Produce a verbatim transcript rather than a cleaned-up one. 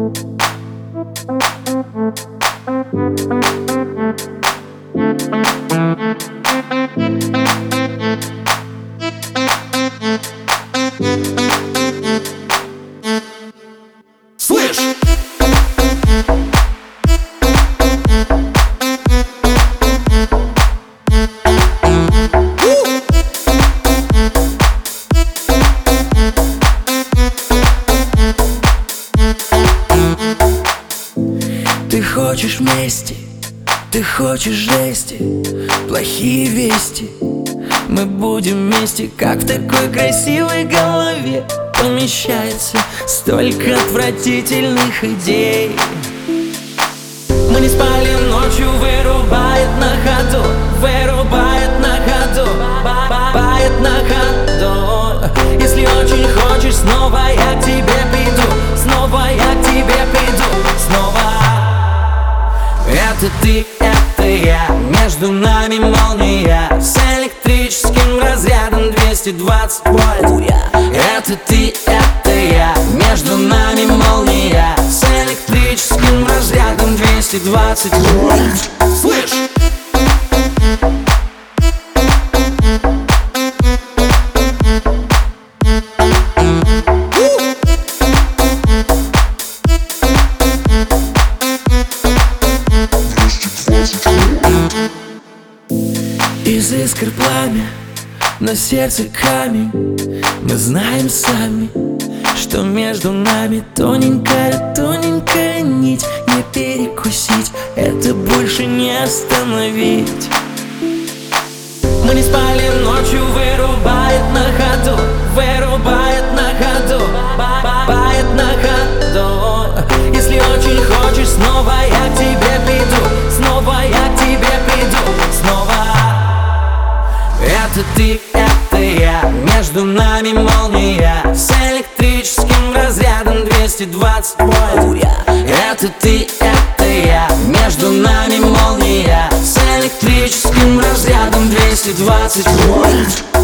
Слышь! Ты хочешь мести, ты хочешь жести, плохие вести. Мы будем вместе, как в такой красивой голове помещается столько отвратительных идей. Мы не спали ночью, вырубает на ходу, вырубает на ходу, бает на ходу. Если очень хочешь, снова я к тебе приду, снова я к тебе приду, снова. Это ты, это я, между нами молния с электрическим разрядом двести двадцать вольт. Это ты, это я, между нами молния с электрическим разрядом двести двадцать вольт. Слышь! Из искр пламя, на сердце камень. Мы знаем сами, что между нами тоненькая, тоненькая нить. Не перекусить, это больше не остановить. Мы не спали ночью, вырубает на ходу, вырубает на ходу, бает на ходу. Если очень хочешь, снова я к тебе приду, снова я к тебе приду, снова. Это ты, это я, между нами молния с электрическим разрядом двести двадцать вольт. Это ты, это я, между нами молния с электрическим разрядом двести двадцать вольт.